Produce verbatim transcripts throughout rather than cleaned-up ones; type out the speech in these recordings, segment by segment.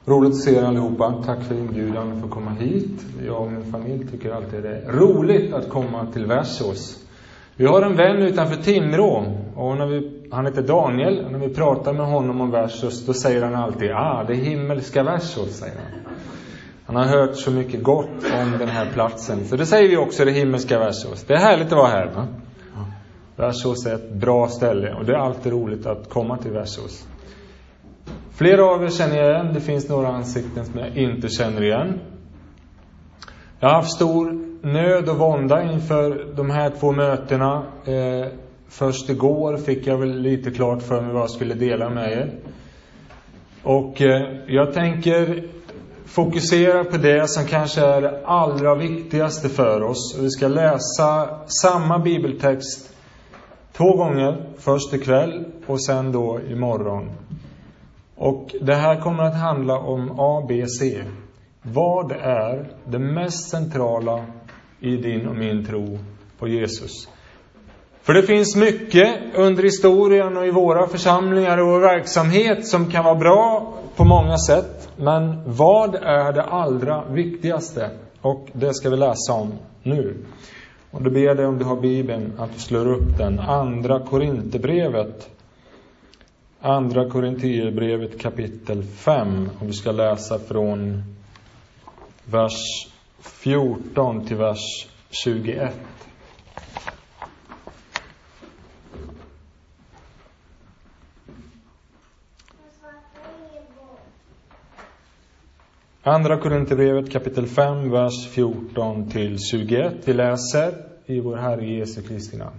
Roligt att se er allihopa. Tack för inbjudan för att komma hit. Jag och min familj tycker alltid det är roligt att komma till Värsås. Vi har en vän utanför Timrå. Och när vi, han heter Daniel. Och när vi pratar med honom om Värsås, då säger han alltid, ah, det är himmelska Värsås, säger han. Han har hört så mycket gott om den här platsen. Så det säger vi också, det himmelska Värsås. Det är härligt att vara här, va? Värsås är ett bra ställe. Och det är alltid roligt att komma till Värsås. Flera av er känner jag igen. Det finns några ansikten som jag inte känner igen. Jag har haft stor nöd och vånda inför de här två mötena. Eh, först igår fick jag väl lite klart för mig vad jag skulle dela med er. Och eh, jag tänker fokusera på det som kanske är det allra viktigaste för oss. Vi ska läsa samma bibeltext två gånger. Först ikväll och sen då imorgon. Och det här kommer att handla om A B C. Vad är det mest centrala i din och min tro på Jesus? För det finns mycket under historien och i våra församlingar och vår verksamhet som kan vara bra på många sätt. Men vad är det allra viktigaste? Och det ska vi läsa om nu. Och då ber jag dig, om du har Bibeln, att du slår upp den. Andra Korinthierbrevet. Andra Korinthierbrevet kapitel fem. Och vi ska läsa från vers fjorton till vers tjugoett. Andra Korinthierbrevet kapitel fem, vers fjorton till tjugoett. Vi läser i vår Herre Jesu Kristi namn.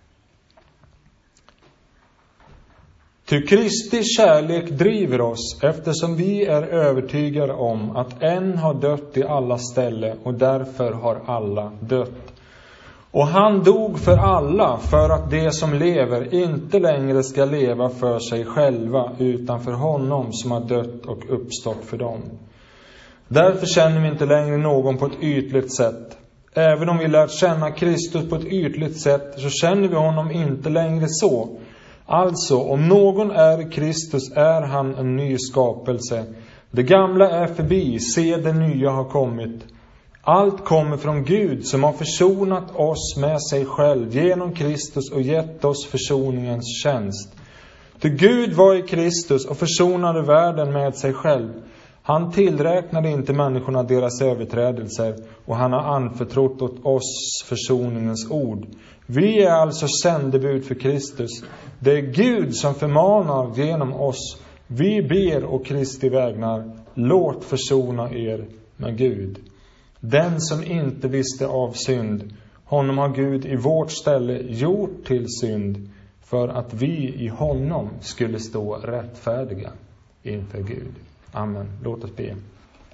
Ty Kristi kärlek driver oss, eftersom vi är övertygade om att en har dött i alla ställe och därför har alla dött. Och han dog för alla, för att de som lever inte längre ska leva för sig själva, utan för honom som har dött och uppstått för dem. Därför känner vi inte längre någon på ett ytligt sätt. Även om vi lärt känna Kristus på ett ytligt sätt, så känner vi honom inte längre så. Alltså, om någon är i Kristus är han en ny skapelse. Det gamla är förbi, se det nya har kommit. Allt kommer från Gud som har försonat oss med sig själv genom Kristus och gett oss försoningens tjänst. Ty Gud var i Kristus och försonade världen med sig själv. Han tillräknade inte människorna deras överträdelser, och han har anförtrott åt oss försoningens ord. Vi är alltså sändebud för Kristus. Det är Gud som förmanar genom oss. Vi ber och Kristi vägnar, låt försona er med Gud. Den som inte visste av synd, honom har Gud i vårt ställe gjort till synd, för att vi i honom skulle stå rättfärdiga inför Gud. Amen. Låt oss be.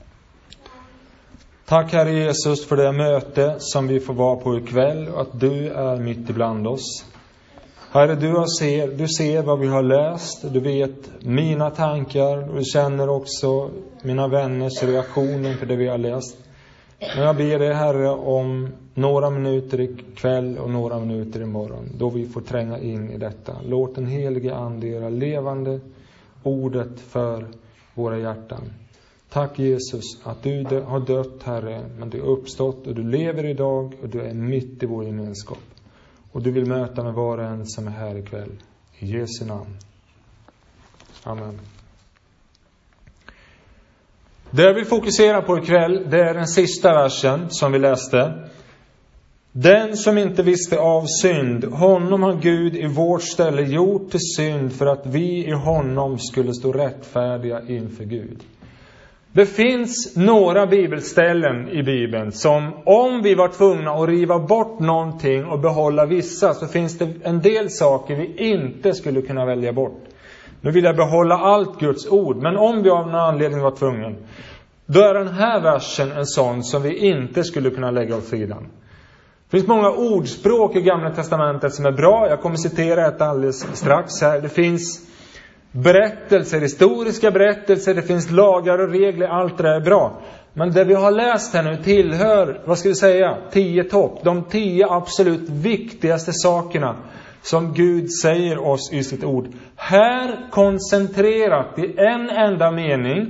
Tack Herre Jesus för det möte som vi får vara på ikväll, och att du är mitt ibland oss. Herre, du ser, du ser vad vi har läst, du vet mina tankar, och du känner också mina vänners reaktioner på det vi har läst. Men jag ber dig Herre om några minuter ikväll och några minuter imorgon, då vi får tränga in i detta. Låt den helige ande göra levande ordet för våra hjärtan. Tack Jesus att du har dött Herre, men du är uppstått och du lever idag och du är mitt i vår gemenskap. Och du vill möta med var och en som är här ikväll. I Jesu namn. Amen. Det jag vill fokusera på ikväll, det är den sista versen som vi läste. Den som inte visste av synd, honom har Gud i vårt ställe gjort till synd, för att vi i honom skulle stå rättfärdiga inför Gud. Det finns några bibelställen i Bibeln som, om vi var tvungna att riva bort någonting och behålla vissa, så finns det en del saker vi inte skulle kunna välja bort. Nu vill jag behålla allt Guds ord, men om vi av någon anledning var tvungna, då är den här versen en sån som vi inte skulle kunna lägga åt sidan. Det finns många ordspråk i Gamla testamentet som är bra. Jag kommer citera ett alldeles strax här. Det finns berättelser, historiska berättelser. Det finns lagar och regler. Allt det är bra. Men det vi har läst här nu tillhör, vad ska vi säga, tio topp. De tio absolut viktigaste sakerna som Gud säger oss i sitt ord. Här koncentrerat i en enda mening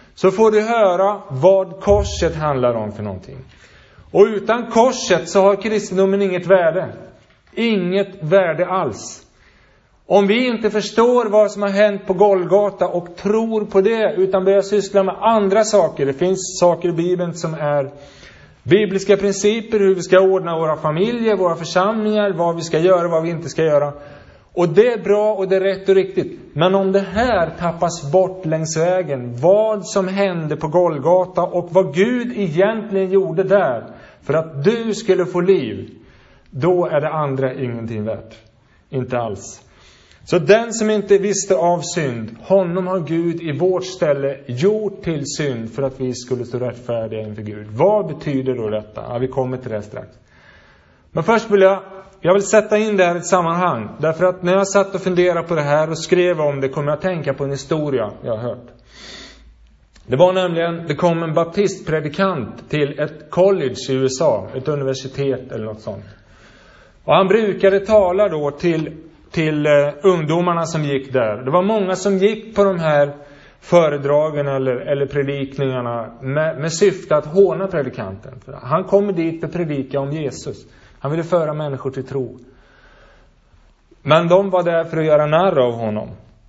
så får du höra vad korset handlar om för någonting. Och utan korset så har kristendomen inget värde. Inget värde alls. Om vi inte förstår vad som har hänt på Golgata och tror på det, utan börjar syssla med andra saker. Det finns saker i Bibeln som är bibliska principer, hur vi ska ordna våra familjer, våra församlingar, vad vi ska göra, vad vi inte ska göra. Och det är bra och det är rätt och riktigt. Men om det här tappas bort längs vägen, vad som hände på Golgata och vad Gud egentligen gjorde där för att du skulle få liv, då är det andra ingenting värt. Inte alls. Så den som inte visste av synd, honom har Gud i vårt ställe gjort till synd för att vi skulle stå rättfärdiga inför Gud. Vad betyder då detta? Ja, vi kommer till det strax. Men först vill jag, jag vill sätta in det här i ett sammanhang. Därför att när jag satt och funderade på det här och skrev om det, kom jag att tänka på en historia jag har hört. Det var nämligen, det kom en baptistpredikant till ett college i U S A, ett universitet eller något sånt. Och han brukade tala då till till uh, ungdomarna som gick där. Det var många som gick på de här föredragen eller, eller predikningarna med, med syfte att håna predikanten. För han kommer dit för att predika om Jesus. Han ville föra människor till tro. Men de var där för att göra narr av honom.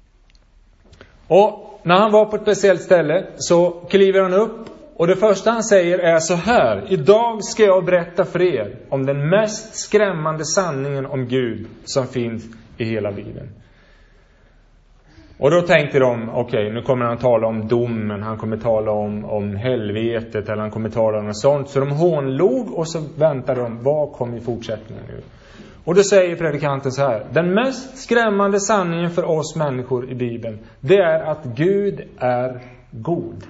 Och när han var på ett speciellt ställe så kliver han upp. Och det första han säger är så här: idag ska jag berätta för er om den mest skrämmande sanningen om Gud som finns i hela Bibeln. Och då tänkte de, okej, okay, nu kommer han tala om domen, han kommer tala om, om helvetet, eller han kommer tala om något sånt. Så de hånlog och så väntade de, vad kommer i fortsättningen nu? Och då säger predikanten så här: den mest skrämmande sanningen för oss människor i Bibeln, det är att Gud är god.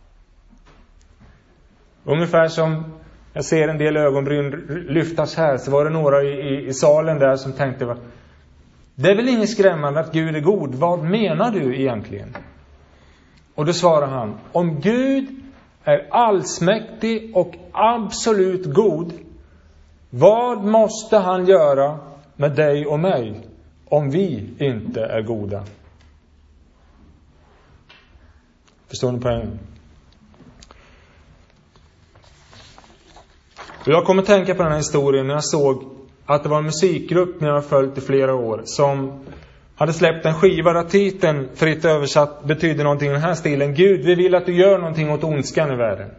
Ungefär som jag ser en del ögonbryn lyftas här, så var det några i, i, i salen där som tänkte, det är väl inget skrämmande att Gud är god. Vad menar du egentligen? Och då svarar han, om Gud är allsmäktig och absolut god, vad måste han göra med dig och mig om vi inte är goda? Förstår ni poängen? Jag kommer tänka på den här historien när jag såg att det var en musikgrupp jag har följt i flera år som hade släppt en skiva där titeln fritt översatt betyder någonting i den här stilen: Gud, vi vill att du gör någonting åt ondskan i världen.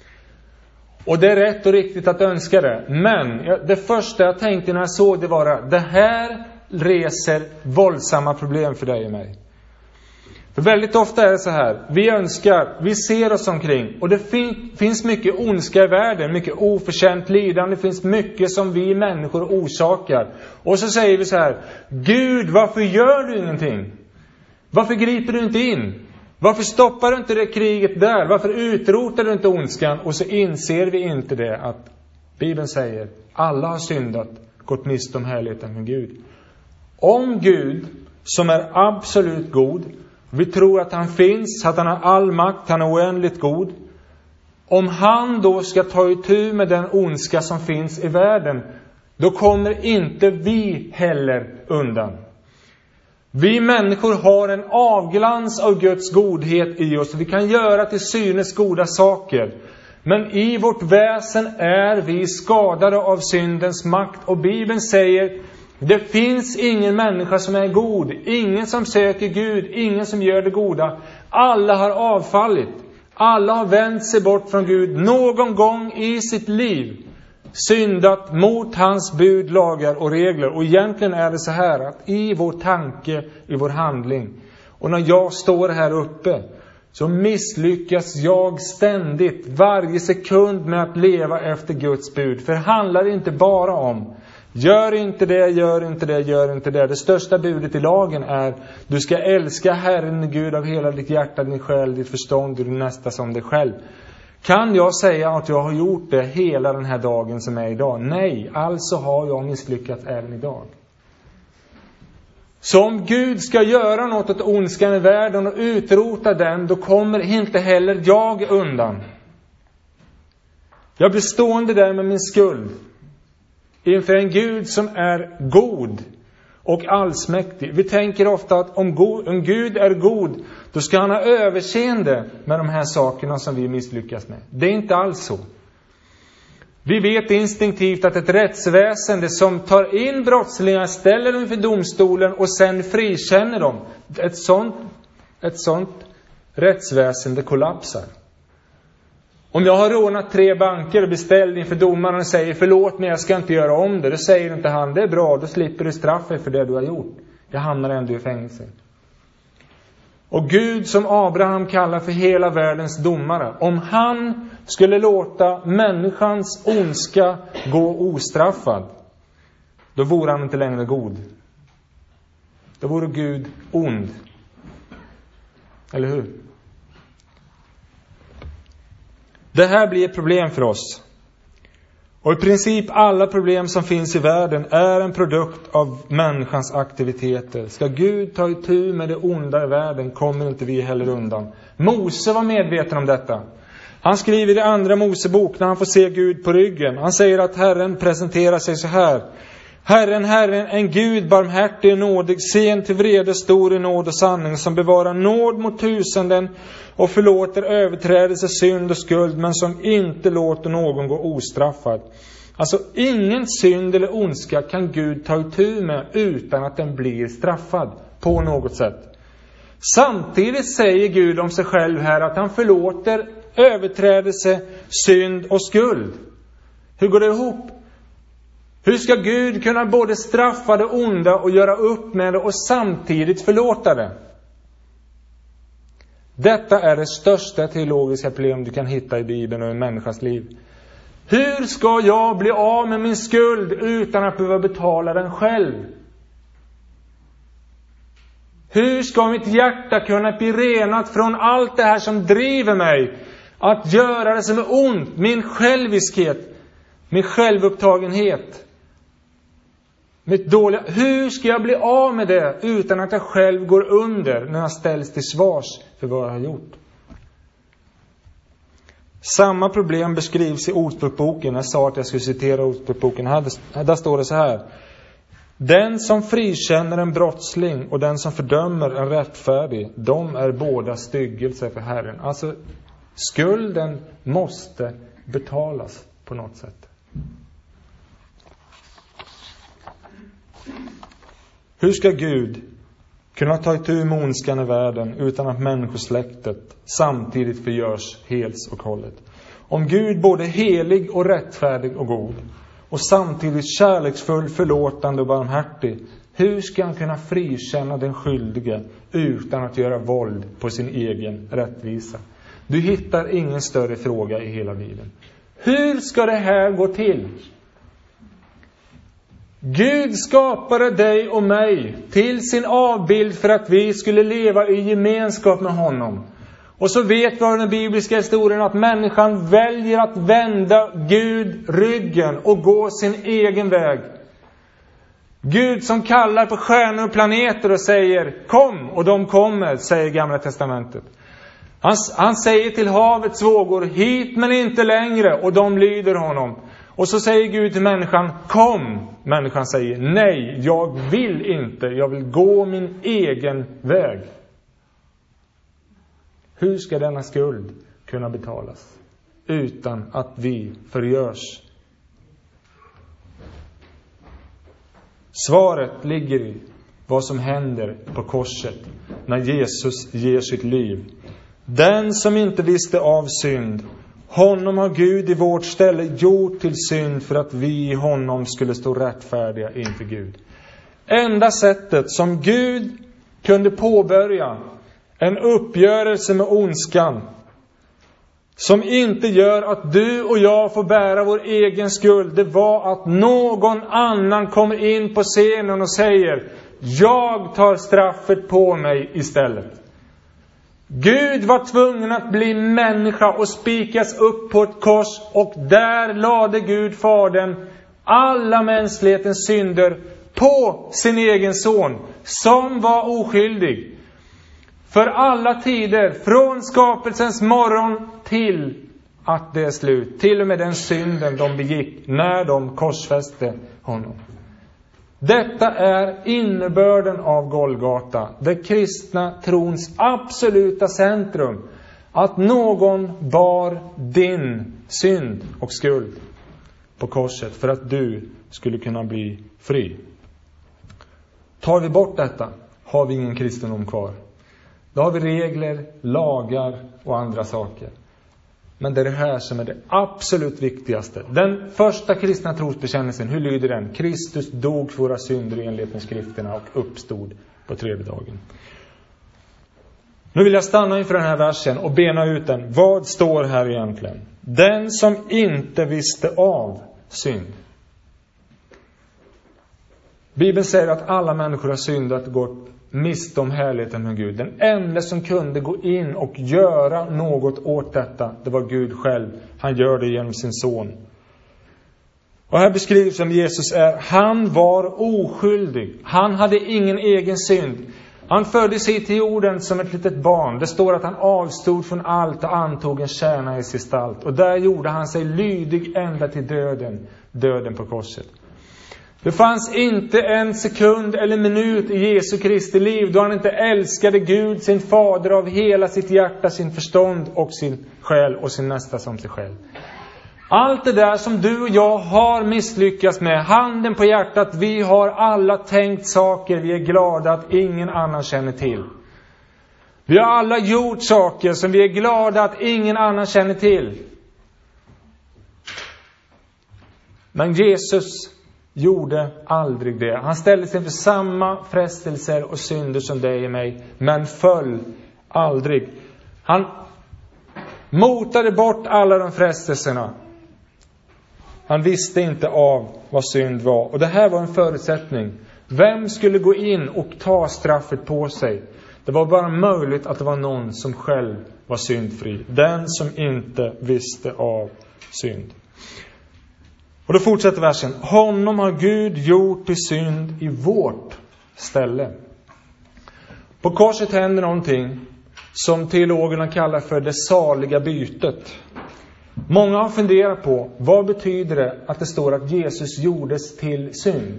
Och det är rätt och riktigt att önska det. Men det första jag tänkte när jag såg det var att det här reser våldsamma problem för dig och mig. För väldigt ofta är det så här, vi önskar, vi ser oss omkring och det fin- finns mycket ondska i världen, mycket oförtjänt lidande, det finns mycket som vi människor orsakar. Och så säger vi så här: Gud, varför gör du ingenting? Varför griper du inte in? Varför stoppar du inte det kriget där? Varför utrotar du inte ondskan? Och så inser vi inte det att Bibeln säger, alla har syndat, gått miste om härligheten med Gud. Om Gud, som är absolut god, vi tror att han finns, att han har all makt, han är oändligt god. Om han då ska ta itu med den ondska som finns i världen, då kommer inte vi heller undan. Vi människor har en avglans av Guds godhet i oss. Vi kan göra till synes goda saker. Men i vårt väsen är vi skadade av syndens makt. Och Bibeln säger, det finns ingen människa som är god. Ingen som söker Gud. Ingen som gör det goda. Alla har avfallit. Alla har vänt sig bort från Gud någon gång i sitt liv. Syndat mot hans bud, lagar och regler. Och egentligen är det så här att i vår tanke, i vår handling, och när jag står här uppe, så misslyckas jag ständigt, varje sekund, med att leva efter Guds bud. För det handlar inte bara om gör inte det, gör inte det, gör inte det. Det största budet i lagen är: du ska älska Herren Gud av hela ditt hjärta, din själ, ditt förstånd och din nästa som dig själv. Kan jag säga att jag har gjort det hela den här dagen som är idag? Nej, alltså har jag misslyckats även idag. Så om Gud ska göra något åt ondskan i världen och utrota den, då kommer inte heller jag undan. Jag blir stående där med min skuld inför en Gud som är god och allsmäktig. Vi tänker ofta att om, go- om Gud är god, då ska han ha överseende med de här sakerna som vi misslyckas med. Det är inte alls så. Vi vet instinktivt att ett rättsväsende som tar in brottslingar, ställer dem för domstolen och sen frikänner dem. Ett sånt, ett sånt rättsväsende kollapsar. Om jag har rånat tre banker och beställd inför domaren och säger förlåt mig, jag ska inte göra om det. Då säger inte han, det är bra, då slipper du straffet för det du har gjort. Jag hamnar ändå i fängelse. Och Gud som Abraham kallar för hela världens domare. Om han skulle låta människans ondska gå ostraffad, då vore han inte längre god. Då vore Gud ond. Eller hur? Det här blir ett problem för oss. Och i princip alla problem som finns i världen är en produkt av människans aktiviteter. Ska Gud ta itu med det onda i världen kommer inte vi heller undan. Mose var medveten om detta. Han skriver i andra Mosebok när han får se Gud på ryggen. Han säger att Herren presenterar sig så här. Herren, Herren, en Gud barmhärtig och nådig, sen till vrede, stor i nåd och sanning, som bevarar nåd mot tusenden och förlåter överträdelse, synd och skuld, men som inte låter någon gå ostraffad. Alltså ingen synd eller ondska kan Gud ta itu med utan att den blir straffad på något sätt. Samtidigt säger Gud om sig själv här att han förlåter överträdelse, synd och skuld. Hur går det ihop? Hur ska Gud kunna både straffa det onda och göra upp med det och samtidigt förlåta det? Detta är det största teologiska problem du kan hitta i Bibeln och i människans liv. Hur ska jag bli av med min skuld utan att behöva betala den själv? Hur ska mitt hjärta kunna bli renat från allt det här som driver mig att göra det som är ont? Min själviskhet, min självupptagenhet. Mitt dåliga, hur ska jag bli av med det utan att jag själv går under när jag ställs till svars för vad jag har gjort? Samma problem beskrivs i Ordspråksboken. Jag sa att jag skulle citera Ordspråksboken. Här, där står det så här. Den som frikänner en brottsling och den som fördömer en rättfärdig, de är båda styggelse för Herren. Alltså, skulden måste betalas på något sätt. Hur ska Gud kunna ta itu med ondskan i världen utan att människosläktet samtidigt förgörs helt och hållet? Om Gud både helig och rättfärdig och god och samtidigt kärleksfull, förlåtande och barmhärtig, hur ska han kunna frikänna den skyldige utan att göra våld på sin egen rättvisa? Du hittar ingen större fråga i hela Bibeln. Hur ska det här gå till? Gud skapade dig och mig till sin avbild för att vi skulle leva i gemenskap med honom. Och så vet vi av den bibliska historien att människan väljer att vända Gud ryggen och gå sin egen väg. Gud som kallar på stjärnor och planeter och säger kom, och de kommer, säger Gamla testamentet. Han, han säger till havets vågor hit men inte längre, och de lyder honom. Och så säger Gud till människan kom. Människan säger nej, jag vill inte, jag vill gå min egen väg. Hur ska denna skuld kunna betalas utan att vi förgörs? Svaret ligger i vad som händer på korset när Jesus ger sitt liv. Den som inte visste av synd, honom har Gud i vårt ställe gjort till synd för att vi i honom skulle stå rättfärdiga inför Gud. Enda sättet som Gud kunde påbörja en uppgörelse med ondskan som inte gör att du och jag får bära vår egen skuld, det var att någon annan kommer in på scenen och säger jag tar straffet på mig istället. Gud var tvungen att bli människa och spikas upp på ett kors, och där lade Gud Fadern alla mänsklighetens synder på sin egen son som var oskyldig. För alla tider, från skapelsens morgon till att det är slut. Till och med den synden de begick när de korsfäste honom. Detta är innebörden av Golgata. Det kristna trons absoluta centrum. Att någon bar din synd och skuld på korset för att du skulle kunna bli fri. Tar vi bort detta har vi ingen kristendom kvar. Då har vi regler, lagar och andra saker. Men det är det här som är det absolut viktigaste. Den första kristna trosbekännelsen, hur lyder den? Kristus dog för våra synder i enlighet med skrifterna och uppstod på tredje dagen. Nu vill jag stanna inför den här versen och bena ut den. Vad står här egentligen? Den som inte visste av synd. Bibeln säger att alla människor har syndat och gått miste om härligheten med Gud. Den enda som kunde gå in och göra något åt detta, det var Gud själv. Han gör det genom sin son. Och här beskrivs som Jesus är, han var oskyldig. Han hade ingen egen synd. Han föddes hit till jorden som ett litet barn. Det står att han avstod från allt och antog en tjänares gestalt. Och där gjorde han sig lydig ända till döden. Döden på korset. Det fanns inte en sekund eller minut i Jesu Kristi liv då han inte älskade Gud, sin fader, av hela sitt hjärta, sin förstånd och sin själ och sin nästa som sig själv. Allt det där som du och jag har misslyckats med, handen på hjärtat, vi har alla tänkt saker vi är glada att ingen annan känner till. Vi har alla gjort saker som vi är glada att ingen annan känner till. Men Jesus gjorde aldrig det. Han ställde sig för samma frestelser och synder som dig och mig, men föll aldrig. Han motade bort alla de frestelserna. Han visste inte av vad synd var. Och det här var en förutsättning. Vem skulle gå in och ta straffet på sig? Det var bara möjligt att det var någon som själv var syndfri. Den som inte visste av synd. Och då fortsätter versen. Honom har Gud gjort till synd i vårt ställe. På korset händer någonting som teologerna kallar för det saliga bytet. Många har funderat på, vad betyder det att det står att Jesus gjordes till synd?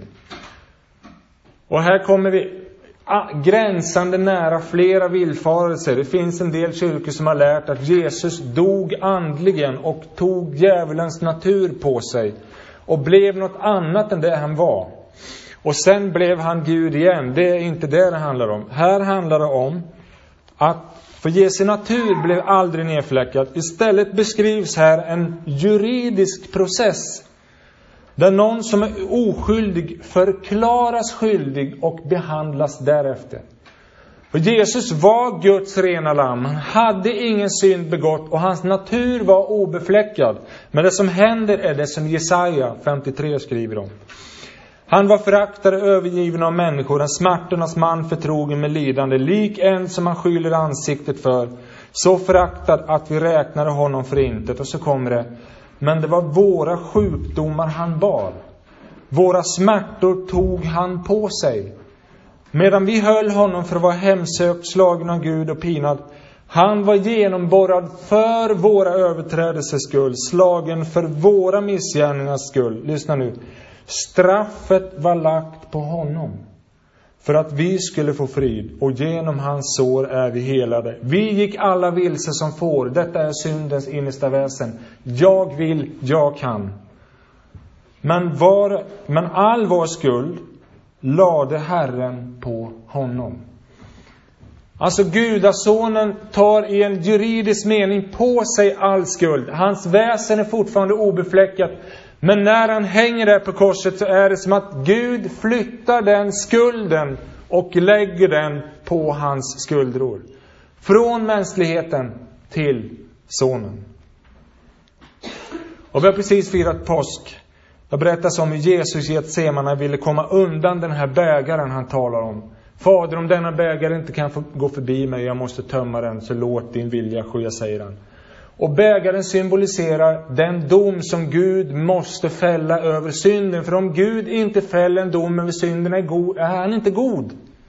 Och här kommer vi gränsande nära flera villfarelser. Det finns en del kyrkor som har lärt att Jesus dog andligen och tog djävulens natur på sig och blev något annat än det han var. Och sen blev han Gud igen. Det är inte det det handlar om. Här handlar det om att för Jesu natur blev aldrig nedfläckad. Istället beskrivs här en juridisk process där någon som är oskyldig förklaras skyldig och behandlas därefter. För Jesus var Guds rena lamm. Han hade ingen synd begått och hans natur var obefläckad. Men det som händer är det som Jesaja femtiotre skriver om. Han var föraktad och övergiven av människor, en smärtornas man förtrogen med lidande, lik en som han skyller ansiktet för, så föraktad att vi räknade honom för intet. Och så kommer det, men det var våra sjukdomar han bar, våra smärtor tog han på sig. Medan vi höll honom för att vara hemsökt, slagen av Gud och pinad, han var genomborrad för våra överträdelsers skull, slagen för våra missgärningars skull. Lyssna nu. Straffet var lagt på honom för att vi skulle få frid, och genom hans sår är vi helade. Vi gick alla vilse som får. Detta är syndens innersta väsen. Jag vill, jag kan. Men, var, men all vår skuld lade Herren på honom. Alltså Gudasonen tar i en juridisk mening på sig all skuld. Hans väsen är fortfarande obefläckat. Men när han hänger där på korset så är det som att Gud flyttar den skulden och lägger den på hans skuldror. Från mänskligheten till sonen. Och vi har precis firat påsk. Jag berättar om hur Jesus i Getsemane ville komma undan den här bägaren han talar om. Fader, om denna bägare inte kan få gå förbi mig, jag måste tömma den, så låt din vilja ske, säger han. Och bägaren symboliserar den dom som Gud måste fälla över synden. För om Gud inte fäller en dom över synden är, god, är han inte god.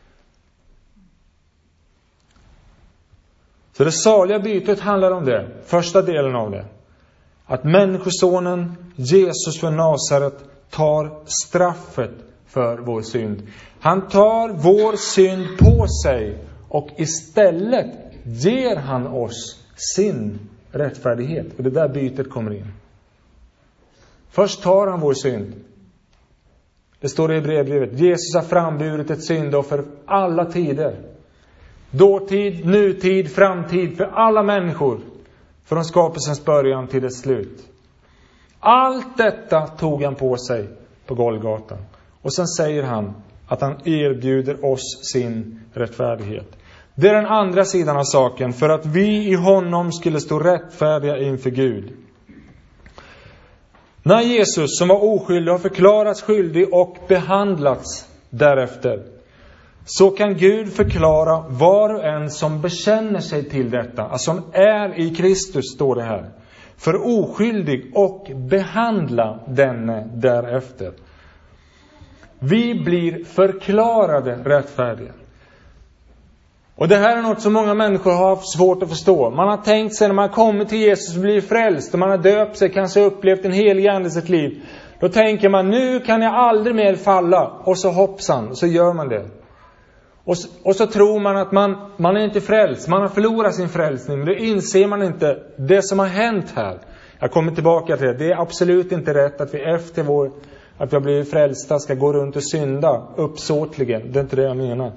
Så det saliga bytet handlar om det. Första delen av det. Att människosonen Jesus från Nasaret tar straffet för vår synd. Han tar vår synd på sig och istället ger han oss sin rättfärdighet. Och det där bytet kommer in. Först tar han vår synd. Det står i Hebreerbrevet: Jesus har framburit ett syndoffer för alla tider. Dåtid, nutid, framtid, för alla människor. Från skapelsens början till dess slut. Allt detta tog han på sig på Golgata. Och sen säger han att han erbjuder oss sin rättfärdighet. Det är den andra sidan av saken. För att vi i honom skulle stå rättfärdiga inför Gud. När Jesus, som var oskyldig, har förklarats skyldig och behandlats därefter, så kan Gud förklara var och en som bekänner sig till detta, alltså som är i Kristus, står det här, för oskyldig, och behandla denne därefter. Vi blir förklarade rättfärdiga. Och det här är något som många människor har haft svårt att förstå. Man har tänkt sig när man kommer till Jesus och blir frälst, och man har döpt sig, kanske upplevt en helig ande i sitt liv. Då tänker man, nu kan jag aldrig mer falla. Och så hoppsan, och så gör man det. Och så, och så tror man att man, man är inte frälst. Man har förlorat sin frälsning. Men det inser man inte. Det som har hänt här. Jag kommer tillbaka till det. Det är absolut inte rätt att vi efter vår, att vi har blivit frälsta ska gå runt och synda uppsåtligen. Det är inte det jag menar.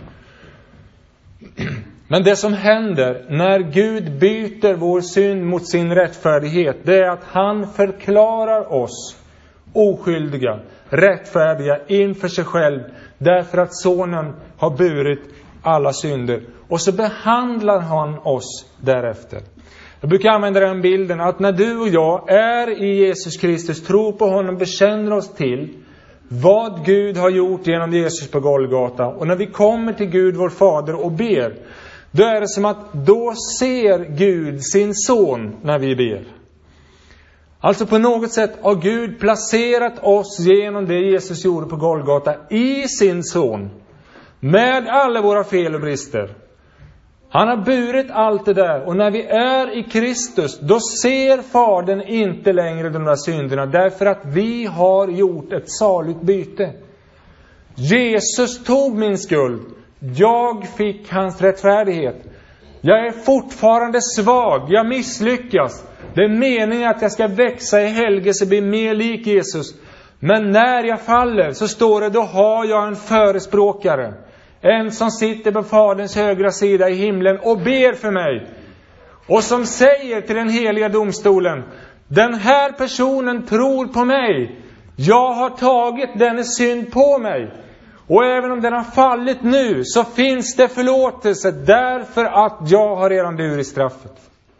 Men det som händer när Gud byter vår synd mot sin rättfärdighet, det är att han förklarar oss oskyldiga, rättfärdiga inför sig själv, därför att sonen har burit alla synder. Och så behandlar han oss därefter. Jag brukar använda den bilden att när du och jag är i Jesus Kristus, tror på honom, bekänner oss till vad Gud har gjort genom Jesus på Golgata, och när vi kommer till Gud vår fader och ber, då är det som att då ser Gud sin son när vi ber. Alltså på något sätt har Gud placerat oss genom det Jesus gjorde på Golgata i sin son. Med alla våra fel och brister. Han har burit allt det där. Och när vi är i Kristus, då ser Fadern inte längre de där synderna. Därför att vi har gjort ett saligt byte. Jesus tog min skuld. Jag fick hans rättfärdighet. Jag är fortfarande svag. Jag misslyckas. Det är meningen att jag ska växa i helgelse och bli mer lik Jesus. Men när jag faller så står det, då har jag en förespråkare. En som sitter på Faderns högra sida i himlen och ber för mig. Och som säger till den heliga domstolen: den här personen tror på mig. Jag har tagit dennes synd på mig. Och även om den har fallit nu, så finns det förlåtelse, därför att jag har redan burit straffet.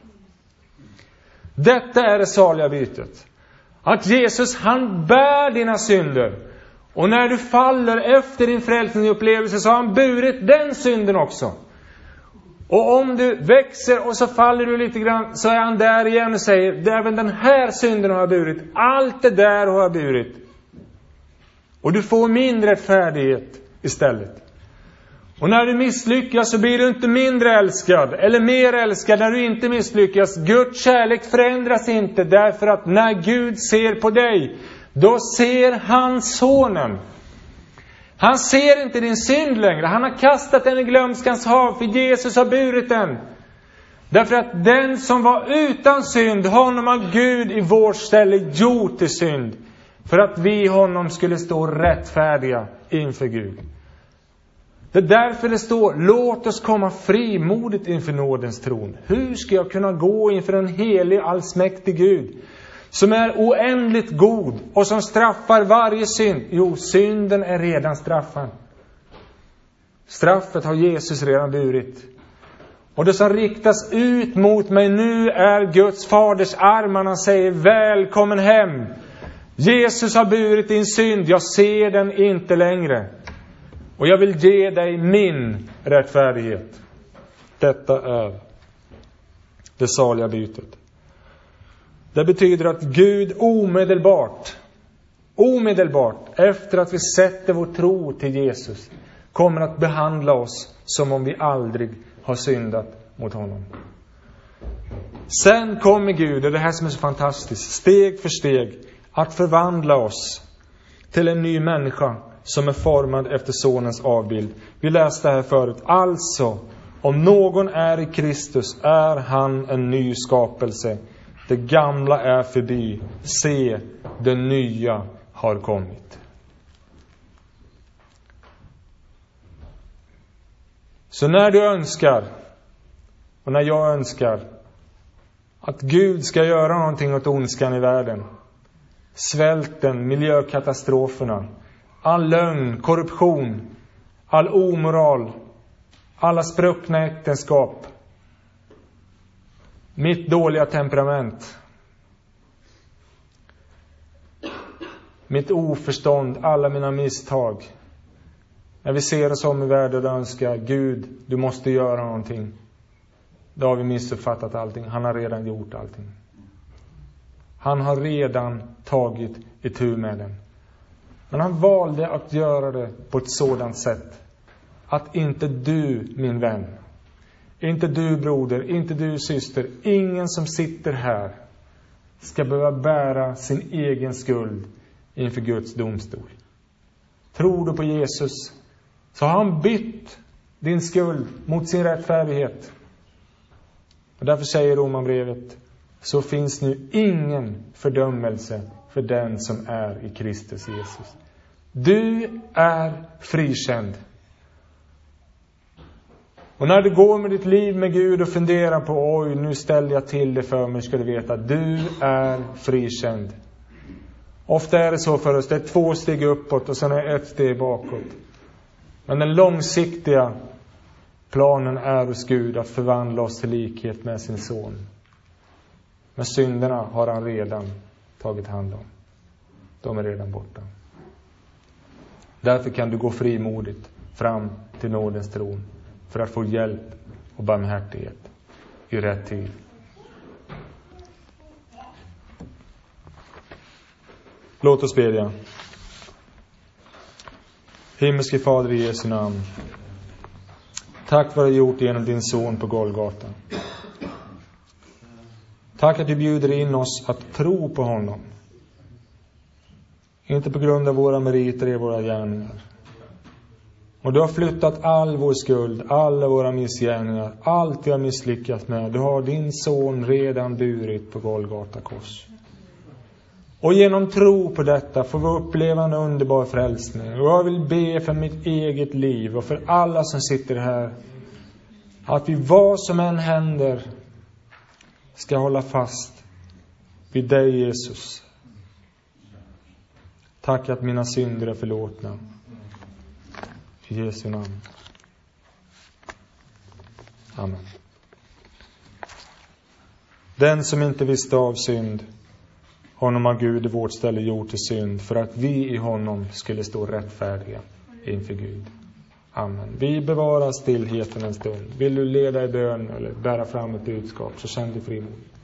Detta är det saliga bytet. Att Jesus, han bär dina synder. Och när du faller efter din frälsningsupplevelse, så har han burit den synden också. Och om du växer och så faller du lite grann, så är han där igen och säger: även den här synden har jag burit. Allt det där har jag burit. Och du får mindre rättfärdighet istället. Och när du misslyckas så blir du inte mindre älskad eller mer älskad när du inte misslyckas. Guds kärlek förändras inte, därför att när Gud ser på dig, då ser han sonen. Han ser inte din synd längre. Han har kastat den i glömskans hav, för Jesus har burit den. Därför att den som var utan synd, honom har Gud i vårt ställe gjort till synd. För att vi honom skulle stå rättfärdiga inför Gud. Det är därför det står: låt oss komma frimodigt inför nådens tron. Hur ska jag kunna gå inför en helig, allsmäktig Gud, som är oändligt god och som straffar varje synd? Jo, synden är redan straffad. Straffet har Jesus redan burit. Och det som riktas ut mot mig nu är Guds faders armar. Han säger: välkommen hem. Jesus har burit din synd. Jag ser den inte längre. Och jag vill ge dig min rättfärdighet. Detta är det saliga bytet. Det betyder att Gud omedelbart, omedelbart efter att vi sätter vår tro till Jesus, kommer att behandla oss som om vi aldrig har syndat mot honom. Sen kommer Gud, och det här som är så fantastiskt, steg för steg att förvandla oss till en ny människa som är formad efter sonens avbild. Vi läste här förut. Alltså, om någon är i Kristus är han en ny skapelse. Det gamla är förbi. Se, det nya har kommit. Så när du önskar, och när jag önskar, att Gud ska göra någonting åt ondskan i världen, svälten, miljökatastroferna, all lögn, korruption, all omoral, alla spruckna äktenskap, mitt dåliga temperament, mitt oförstånd, alla mina misstag. När vi ser oss om i världen och önskar, Gud, du måste göra någonting. Då har vi missuppfattat allting. Han har redan gjort allting. Han har redan tagit itu med den. Men han valde att göra det på ett sådant sätt att inte du, min vän, inte du broder, inte du syster, ingen som sitter här ska behöva bära sin egen skuld inför Guds domstol. Tror du på Jesus, så har han bytt din skuld mot sin rättfärdighet. Och därför säger Romarbrevet, så finns nu ingen fördömelse för den som är i Kristus Jesus. Du är frikänd. Och när du går med ditt liv med Gud och funderar på, oj, nu ställer jag till det för mig, ska du veta att du är frikänd. Ofta är det så för oss, det är två steg uppåt och sen är ett steg bakåt. Men den långsiktiga planen är hos Gud att förvandla oss till likhet med sin son. Men synderna har han redan tagit hand om. De är redan borta. Därför kan du gå frimodigt fram till nådens tron för att få hjälp och barmhärtighet i rätt tid. Låt oss bedja. Himmelske Fader, i Jesu namn. Tack för att du gjort genom din son på Golgata. Tack att du bjuder in oss att tro på honom. Inte på grund av våra meriter i våra gärningar. Och du har flyttat all vår skuld, alla våra missgärningar, allt vi har misslyckats med. Du har din son redan burit på Golgata kors. Och genom tro på detta får vi uppleva en underbar frälsning. Och jag vill be för mitt eget liv och för alla som sitter här, att vi vad som än händer ska hålla fast vid dig, Jesus. Tack att mina synder är förlåtna. I Jesu namn. Amen. Den som inte visste av synd, honom har Gud i vårt ställe gjort till synd, för att vi i honom skulle stå rättfärdiga inför Gud. Amen. Vi bevarar stillheten en stund. Vill du leda i bön eller bära fram ett budskap, så känn dig frimodig.